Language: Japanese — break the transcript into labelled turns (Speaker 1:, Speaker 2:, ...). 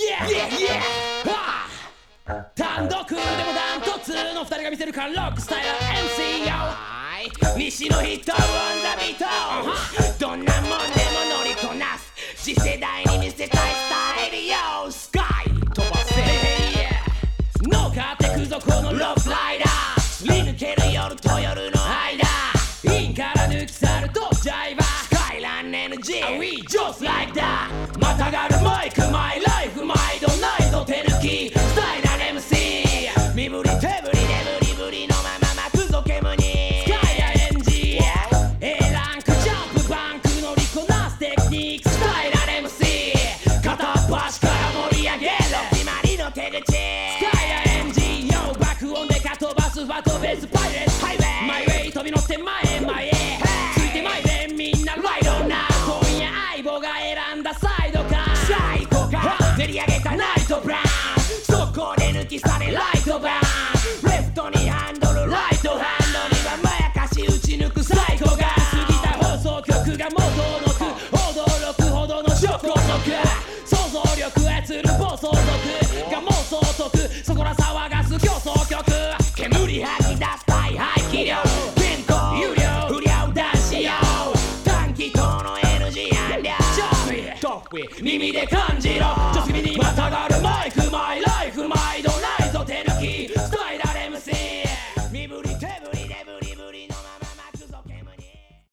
Speaker 1: 単独でもダントツの二人が見せるからロックスタイル MC よ西のヒットオンザビートどんなもんでも乗りこなす次世代に見せたいスタイルよスカイ飛ばせ乗っかってくぞこのロープライダーすり抜ける夜と夜の間インから抜き去るドジャイバースカイラン NG We just like that またがるマイクマイライフ毎度ないぞ手抜きスタイルMC 身振り手振りでブリブリのまま巻くぞ煙にスカイや NG A ランクジャンプバンク乗りこなすテクニックスタイル MC 片っ端から盛り上げる決まりの手口スカイや NG よ爆音でか飛ばすファトベースパイレーツハイウェイマイウェイ飛び乗って前へ前へついて前でみんなライドナウ今夜相棒が選んだサイドカー最高か練り上げたナイトブラウンそこで抜き去れライトバーンレフトにハンドルライトハンドにはまやかし打ち抜くサイコが過ぎた放送局が元のく驚くほどのショックを解く想像力操る暴走族が妄想を解くそこら騒がす競争曲煙吐き出す大排気量健康有料不良男子用短気筒の NG アンリャートップ耳で感じろ女子君にまたがるマイクマイライフ毎度